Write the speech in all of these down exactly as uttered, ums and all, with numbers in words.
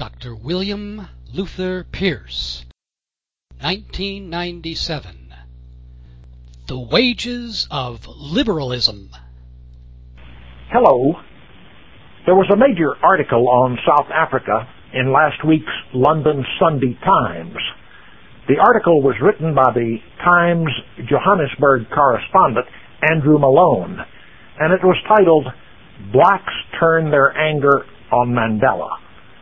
Doctor William Luther Pierce, nineteen ninety-seven. The Wages of Liberalism. Hello. There was a major article on South Africa in last week's London Sunday Times. The article was written by the Times Johannesburg correspondent Andrew Malone, and it was titled, "Blacks Turn Their Anger on Mandela."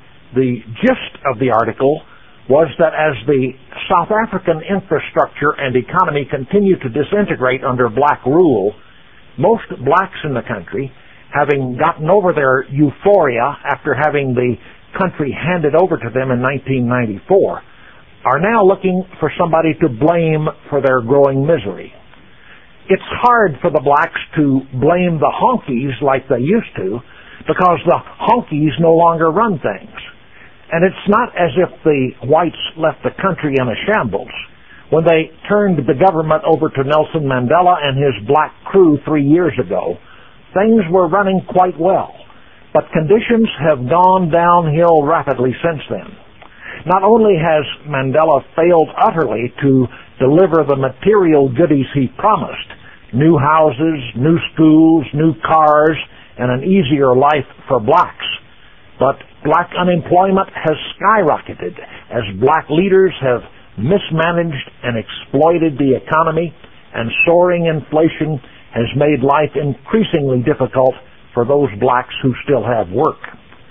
The gist of the article was that as the South African infrastructure and economy continue to disintegrate under black rule, most blacks in the country, having gotten over their euphoria after having the country handed over to them in nineteen ninety-four, are now looking for somebody to blame for their growing misery. It's hard for the blacks to blame the honkies like they used to, because the honkies no longer run things. And it's not as if the whites left the country in a shambles. When they turned the government over to Nelson Mandela and his black crew three years ago, things were running quite well. But conditions have gone downhill rapidly since then. Not only has Mandela failed utterly to deliver the material goodies he promised, new houses, new schools, new cars, and an easier life for blacks, but black unemployment has skyrocketed as black leaders have mismanaged and exploited the economy, and soaring inflation has made life increasingly difficult for those blacks who still have work.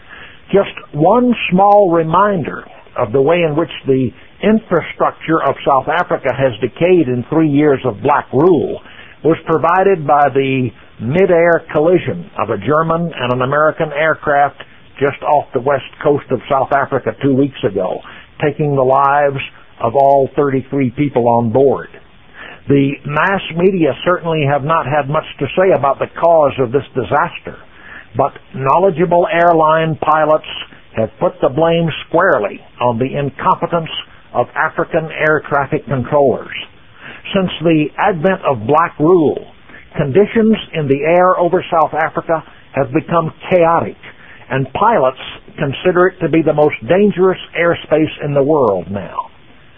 Just one small reminder of the way in which the infrastructure of South Africa has decayed in three years of black rule was provided by the mid-air collision of a German and an American aircraft just off the west coast of South Africa two weeks ago, taking the lives of all thirty-three people on board. The mass media certainly have not had much to say about the cause of this disaster, but knowledgeable airline pilots have put the blame squarely on the incompetence of African air traffic controllers. Since the advent of black rule, conditions in the air over South Africa have become chaotic, and pilots consider it to be the most dangerous airspace in the world now.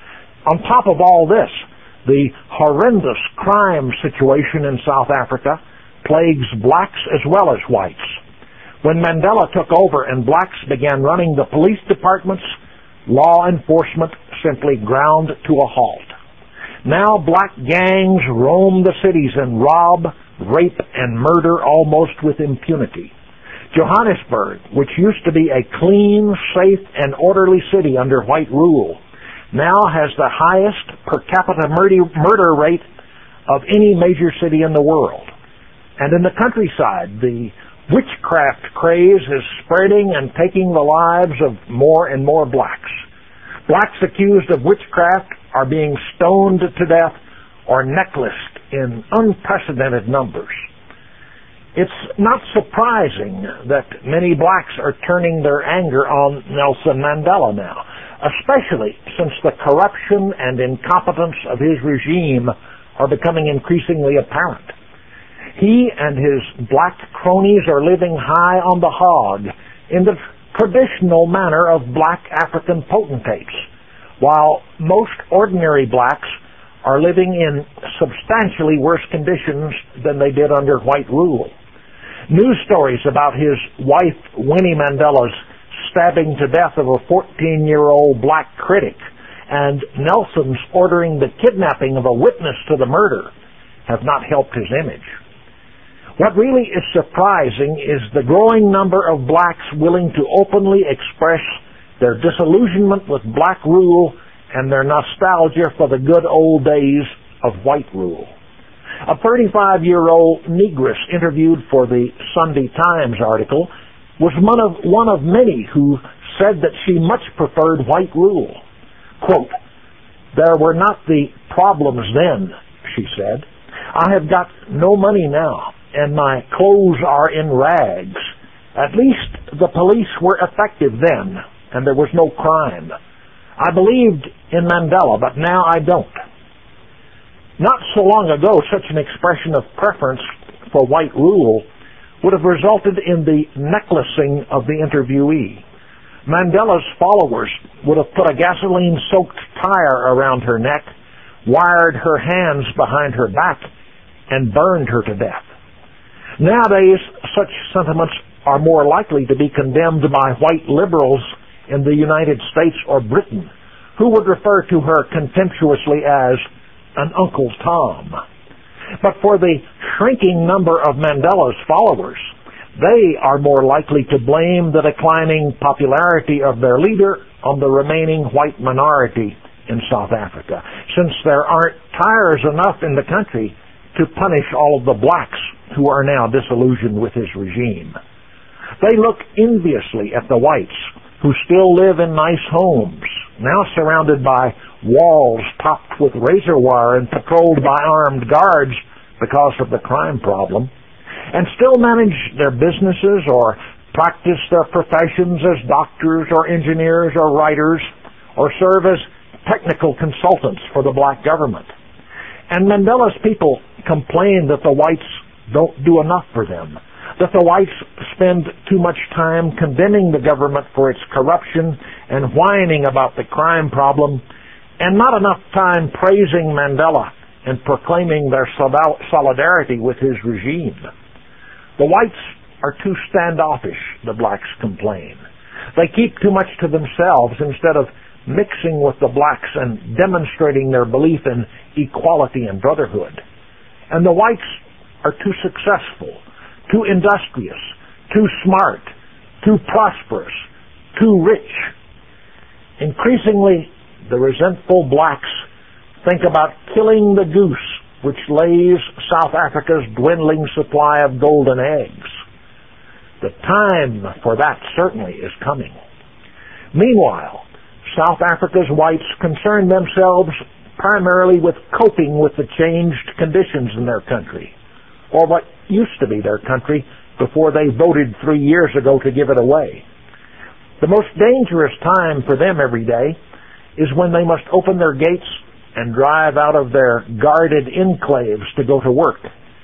On top of all this, the horrendous crime situation in South Africa plagues blacks as well as whites. When Mandela took over and blacks began running the police departments, law enforcement simply ground to a halt. Now black gangs roam the cities and rob, rape, and murder almost with impunity. Johannesburg, which used to be a clean, safe, and orderly city under white rule, now has the highest per capita murder rate of any major city in the world. And in the countryside, the witchcraft craze is spreading and taking the lives of more and more blacks. Blacks accused of witchcraft are being stoned to death or necklaced in unprecedented numbers. It's not surprising that many blacks are turning their anger on Nelson Mandela now, especially since the corruption and incompetence of his regime are becoming increasingly apparent. He and his black cronies are living high on the hog in the traditional manner of black African potentates, while most ordinary blacks are living in substantially worse conditions than they did under white rule. News stories about his wife, Winnie Mandela's, stabbing to death of a fourteen-year-old black critic, and Nelson's ordering the kidnapping of a witness to the murder have not helped his image. What really is surprising is the growing number of blacks willing to openly express their disillusionment with black rule and their nostalgia for the good old days of white rule. A thirty-five-year-old negress interviewed for the Sunday Times article was one of, one of many who said that she much preferred white rule. Quote, "There were not the problems then," she said. "I have got no money now, and my clothes are in rags. At least the police were effective then, and there was no crime. I believed in Mandela, but now I don't." Not so long ago, such an expression of preference for white rule would have resulted in the necklacing of the interviewee. Mandela's followers would have put a gasoline-soaked tire around her neck, wired her hands behind her back, and burned her to death. Nowadays, such sentiments are more likely to be condemned by white liberals in the United States or Britain, who would refer to her contemptuously as an Uncle Tom. But for the shrinking number of Mandela's followers, they are more likely to blame the declining popularity of their leader on the remaining white minority in South Africa, since there aren't tires enough in the country to punish all of the blacks who are now disillusioned with his regime. They look enviously at the whites who still live in nice homes, now surrounded by walls topped with razor wire and patrolled by armed guards because of the crime problem, and still manage their businesses or practice their professions as doctors or engineers or writers, or serve as technical consultants for the black government. And Mandela's people complain that the whites don't do enough for them, that the whites spend too much time condemning the government for its corruption and whining about the crime problem, and not enough time praising Mandela and proclaiming their solidarity with his regime. The whites are too standoffish, the blacks complain. They keep too much to themselves instead of mixing with the blacks and demonstrating their belief in equality and brotherhood. And the whites are too successful, too industrious, too smart, too prosperous, too rich. Increasingly, the resentful blacks think about killing the goose which lays South Africa's dwindling supply of golden eggs. The time for that certainly is coming. Meanwhile, South Africa's whites concern themselves primarily with coping with the changed conditions in their country, or what used to be their country before they voted three years ago to give it away. The most dangerous time for them every day is when they must open their gates and drive out of their guarded enclaves to go to work.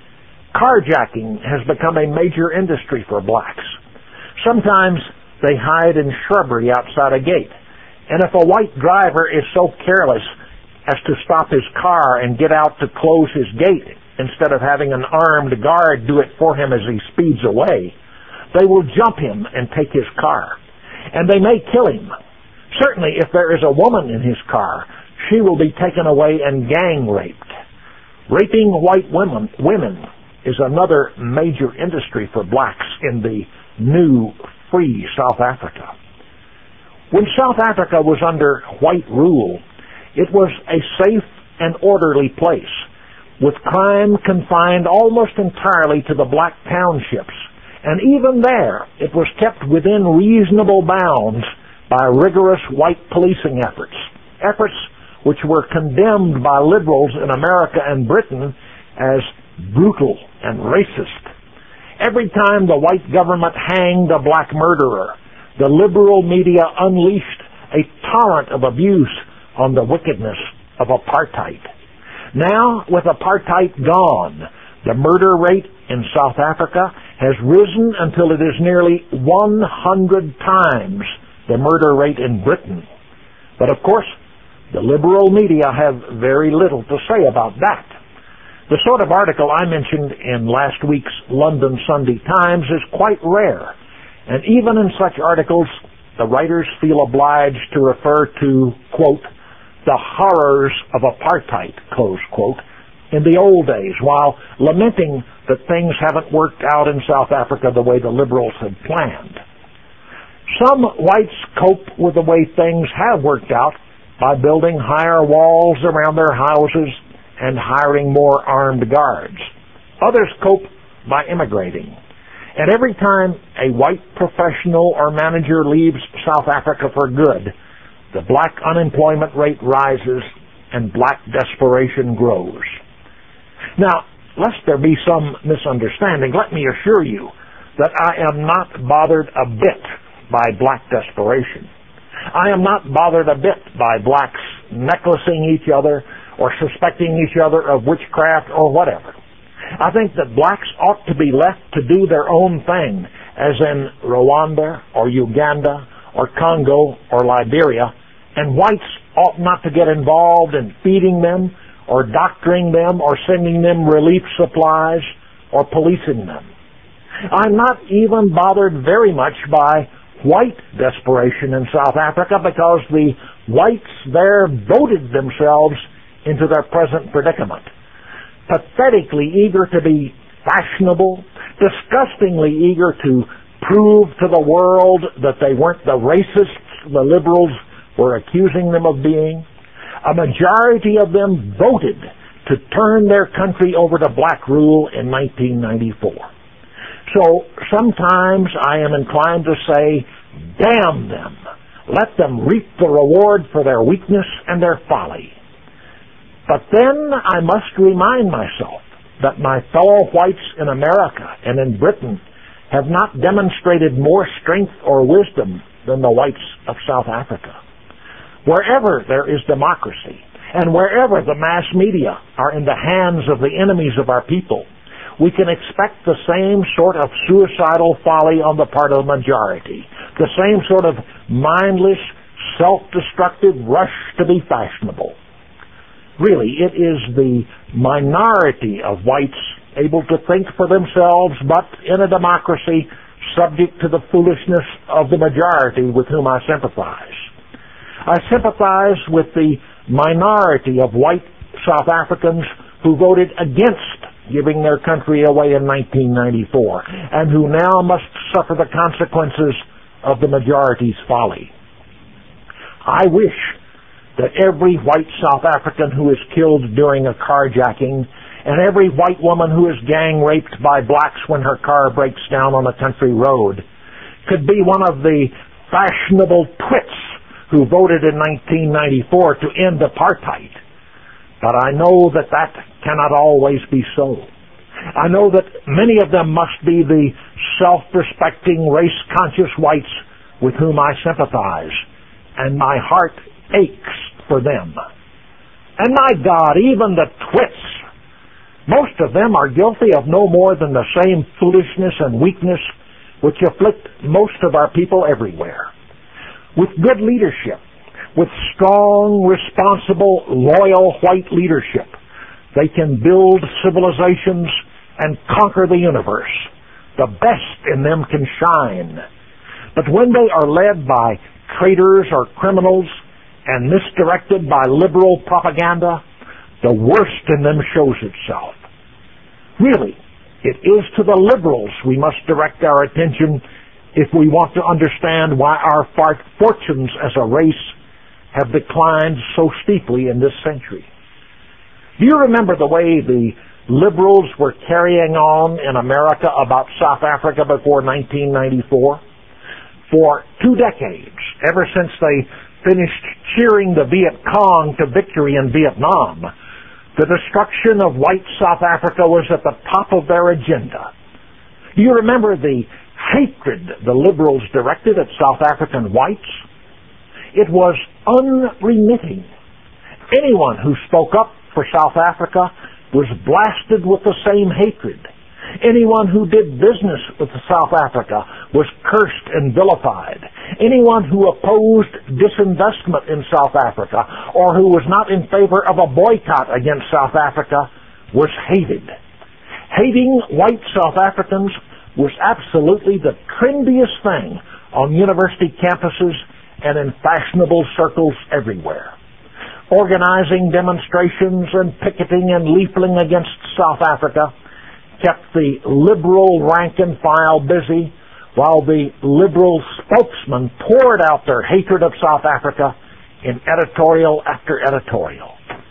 Carjacking has become a major industry for blacks. Sometimes they hide in shrubbery outside a gate, and if a white driver is so careless as to stop his car and get out to close his gate instead of having an armed guard do it for him as he speeds away, they will jump him and take his car. And they may kill him. Certainly, if there is a woman in his car, she will be taken away and gang raped. Raping white women, women is another major industry for blacks in the new, free South Africa. When South Africa was under white rule, it was a safe and orderly place, with crime confined almost entirely to the black townships. And even there, it was kept within reasonable bounds by rigorous white policing efforts, efforts which were condemned by liberals in America and Britain as brutal and racist. Every time the white government hanged a black murderer, the liberal media unleashed a torrent of abuse on the wickedness of apartheid. Now, with apartheid gone, the murder rate in South Africa has risen until it is nearly one hundred times the murder rate in Britain. But of course, the liberal media have very little to say about that. The sort of article I mentioned in last week's London Sunday Times is quite rare, and even in such articles, the writers feel obliged to refer to, quote, the horrors of apartheid, close quote, in the old days, while lamenting that things haven't worked out in South Africa the way the liberals had planned. Some whites cope with the way things have worked out by building higher walls around their houses and hiring more armed guards. Others cope by immigrating. And every time a white professional or manager leaves South Africa for good, the black unemployment rate rises and black desperation grows. Now, lest there be some misunderstanding, let me assure you that I am not bothered a bit by black desperation. I am not bothered a bit by blacks necklacing each other or suspecting each other of witchcraft or whatever. I think that blacks ought to be left to do their own thing, as in Rwanda or Uganda or Congo or Liberia, and whites ought not to get involved in feeding them or doctoring them or sending them relief supplies or policing them. I'm not even bothered very much by white desperation in South Africa because the whites there voted themselves into their present predicament. Pathetically eager to be fashionable, disgustingly eager to prove to the world that they weren't the racists the liberals were accusing them of being. A majority of them voted to turn their country over to black rule in nineteen ninety-four. So sometimes I am inclined to say, damn them. Let them reap the reward for their weakness and their folly. But then I must remind myself that my fellow whites in America and in Britain have not demonstrated more strength or wisdom than the whites of South Africa. Wherever there is democracy, and wherever the mass media are in the hands of the enemies of our people, we can expect the same sort of suicidal folly on the part of the majority, the same sort of mindless, self-destructive rush to be fashionable. Really, it is the minority of whites able to think for themselves, but in a democracy subject to the foolishness of the majority with whom I sympathize. I sympathize with the minority of white South Africans who voted against giving their country away in nineteen ninety-four and who now must suffer the consequences of the majority's folly. I wish that every white South African who is killed during a carjacking and every white woman who is gang raped by blacks when her car breaks down on a country road could be one of the fashionable twits who voted in nineteen ninety-four to end apartheid. But I know that that cannot always be so. I know that many of them must be the self-respecting, race-conscious whites with whom I sympathize, and my heart aches for them. And my God, even the twits, most of them are guilty of no more than the same foolishness and weakness which afflict most of our people everywhere. With good leadership, with strong, responsible, loyal white leadership, they can build civilizations and conquer the universe. The best in them can shine. But when they are led by traitors or criminals and misdirected by liberal propaganda, the worst in them shows itself. Really, it is to the liberals we must direct our attention if we want to understand why our fortunes as a race have declined so steeply in this century. Do you remember the way the liberals were carrying on in America about South Africa before nineteen ninety-four? For two decades, ever since they finished cheering the Viet Cong to victory in Vietnam, the destruction of white South Africa was at the top of their agenda. Do you remember the hatred the liberals directed at South African whites? It was unremitting. Anyone who spoke up for South Africa was blasted with the same hatred. Anyone who did business with South Africa was cursed and vilified. Anyone who opposed disinvestment in South Africa or who was not in favor of a boycott against South Africa was hated. Hating white South Africans was absolutely the trendiest thing on university campuses and in fashionable circles everywhere. Organizing demonstrations and picketing and leafleting against South Africa kept the liberal rank and file busy while the liberal spokesmen poured out their hatred of South Africa in editorial after editorial.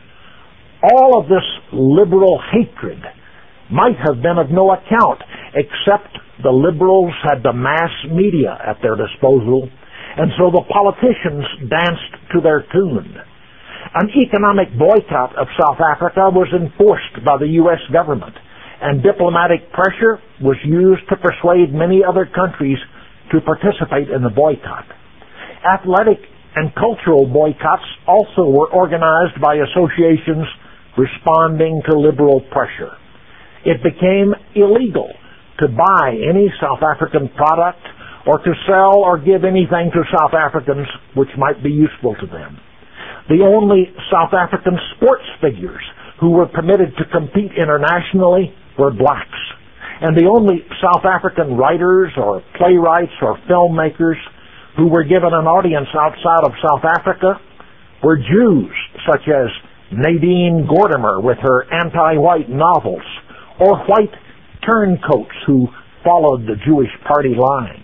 All of this liberal hatred might have been of no account except the liberals had the mass media at their disposal, and so the politicians danced to their tune. An economic boycott of South Africa was enforced by the U S government, and diplomatic pressure was used to persuade many other countries to participate in the boycott. Athletic and cultural boycotts also were organized by associations responding to liberal pressure. It became illegal to buy any South African product or to sell or give anything to South Africans which might be useful to them. The only South African sports figures who were permitted to compete internationally were blacks. And the only South African writers or playwrights or filmmakers who were given an audience outside of South Africa were Jews, such as Nadine Gordimer with her anti-white novels, or white turncoats who followed the Jewish party line.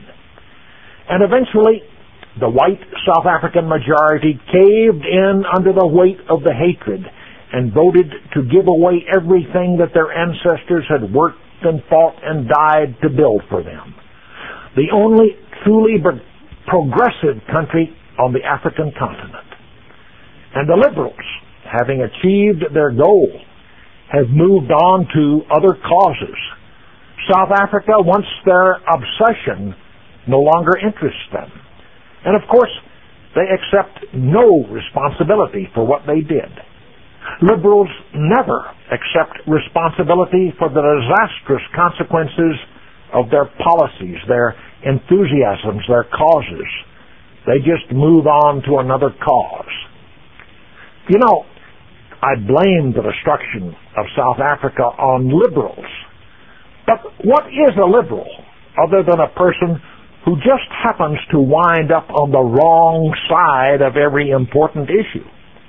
And eventually, the white South African majority caved in under the weight of the hatred and voted to give away everything that their ancestors had worked and fought and died to build for them. The only truly progressive country on the African continent. And the liberals, having achieved their goal, have moved on to other causes. South Africa, once their obsession, no longer interests them. And of course, they accept no responsibility for what they did. Liberals never accept responsibility for the disastrous consequences of their policies, their enthusiasms, their causes. They just move on to another cause. You know, I blame the destruction of South Africa on liberals. But what is a liberal other than a person who just happens to wind up on the wrong side of every important issue?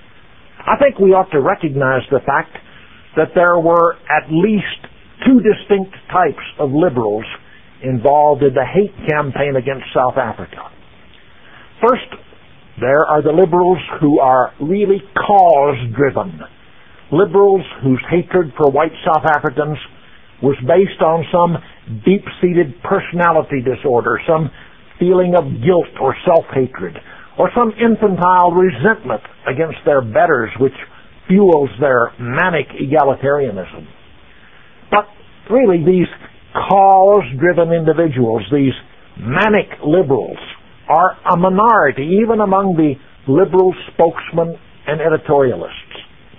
I think we ought to recognize the fact that there were at least two distinct types of liberals involved in the hate campaign against South Africa. First, there are the liberals who are really cause-driven. Liberals whose hatred for white South Africans was based on some deep-seated personality disorder, some feeling of guilt or self-hatred, or some infantile resentment against their betters which fuels their manic egalitarianism. But really, these cause-driven individuals, these manic liberals, are a minority even among the liberal spokesmen and editorialists.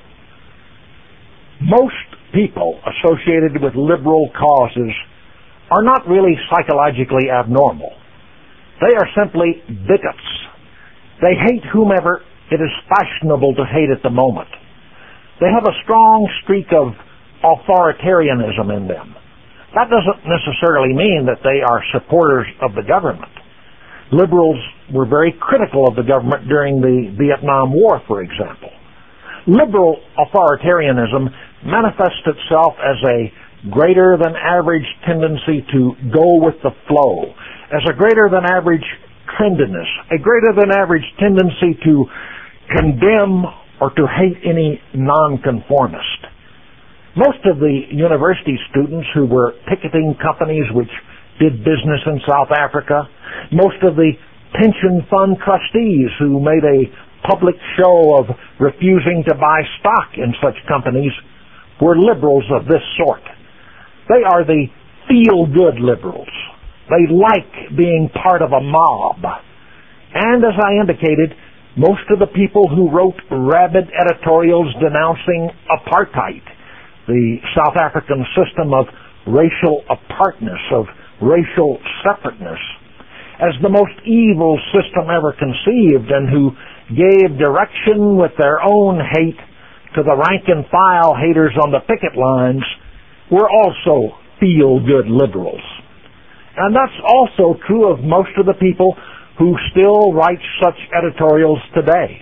Most people associated with liberal causes are not really psychologically abnormal. They are simply bigots. They hate whomever it is fashionable to hate at the moment. They have a strong streak of authoritarianism in them. That doesn't necessarily mean that they are supporters of the government. Liberals were very critical of the government during the Vietnam War, for example. Liberal authoritarianism manifests itself as a greater than average tendency to go with the flow, as a greater than average trendiness, a greater than average tendency to condemn or to hate any nonconformist. Most of the university students who were picketing companies which did business in South Africa, most of the pension fund trustees who made a public show of refusing to buy stock in such companies were liberals of this sort. They are the feel-good liberals. They like being part of a mob. And as I indicated, most of the people who wrote rabid editorials denouncing apartheid, the South African system of racial apartness, of racial separateness, as the most evil system ever conceived, and who gave direction with their own hate to the rank-and-file haters on the picket lines, were also feel-good liberals. And that's also true of most of the people who still write such editorials today.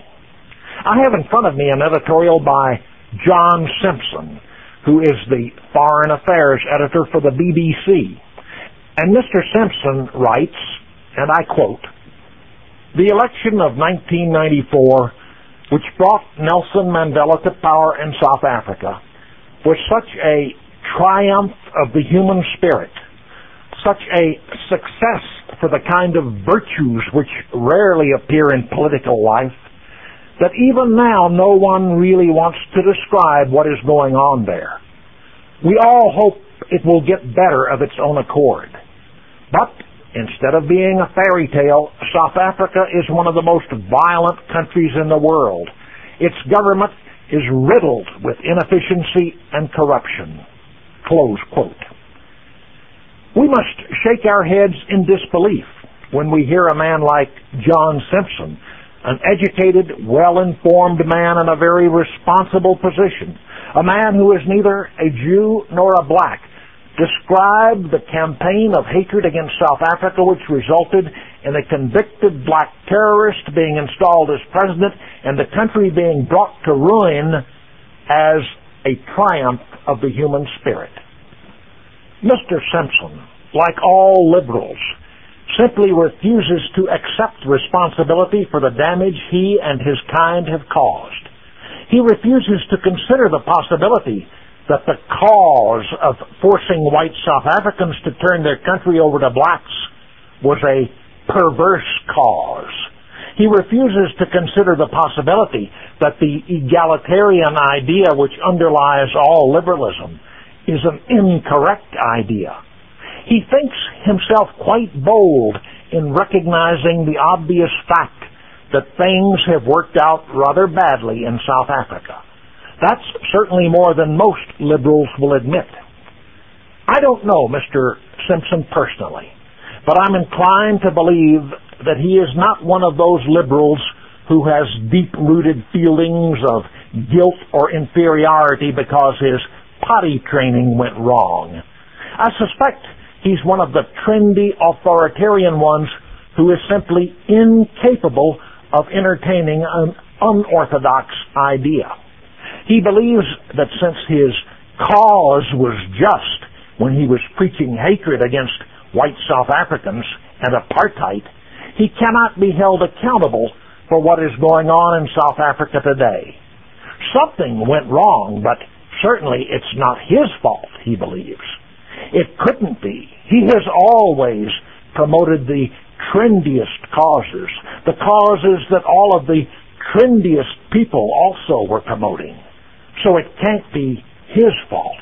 I have in front of me an editorial by John Simpson, who is the Foreign Affairs editor for the B B C. And Mister Simpson writes, and I quote, "The election of nineteen ninety-four, which brought Nelson Mandela to power in South Africa, was such a triumph of the human spirit, such a success for the kind of virtues which rarely appear in political life, that even now no one really wants to describe what is going on there. We all hope it will get better of its own accord. But instead of being a fairy tale, South Africa is one of the most violent countries in the world. Its government is riddled with inefficiency and corruption." Close quote. We must shake our heads in disbelief when we hear a man like John Simpson, an educated, well-informed man in a very responsible position, a man who is neither a Jew nor a black, describe the campaign of hatred against South Africa which resulted in a convicted black terrorist being installed as president and the country being brought to ruin as a triumph of the human spirit. Mister Simpson, like all liberals, simply refuses to accept responsibility for the damage he and his kind have caused. He refuses to consider the possibility that the cause of forcing white South Africans to turn their country over to blacks was a perverse cause. He refuses to consider the possibility that the egalitarian idea which underlies all liberalism is an incorrect idea. He thinks himself quite bold in recognizing the obvious fact that things have worked out rather badly in South Africa. That's certainly more than most liberals will admit. I don't know Mister Simpson personally, but I'm inclined to believe that he is not one of those liberals who has deep-rooted feelings of guilt or inferiority because his potty training went wrong. I suspect he's one of the trendy authoritarian ones who is simply incapable of entertaining an unorthodox idea. He believes that since his cause was just when he was preaching hatred against white South Africans and apartheid, he cannot be held accountable for what is going on in South Africa today. Something went wrong, but certainly it's not his fault, he believes. It couldn't be. He has always promoted the trendiest causes, the causes that all of the trendiest people also were promoting. So it can't be his fault.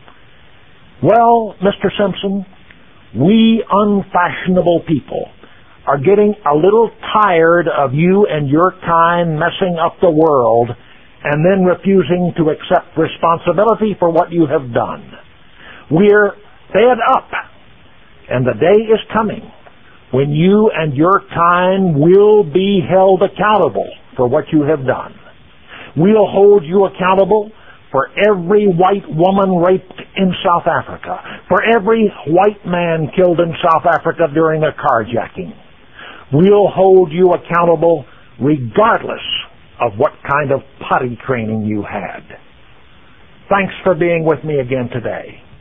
Well, Mister Simpson, we unfashionable people are getting a little tired of you and your kind messing up the world and then refusing to accept responsibility for what you have done. We're fed up, and the day is coming when you and your kind will be held accountable for what you have done. We'll hold you accountable for every white woman raped in South Africa, for every white man killed in South Africa during a carjacking. We'll hold you accountable regardless of what kind of potty training you had. Thanks for being with me again today.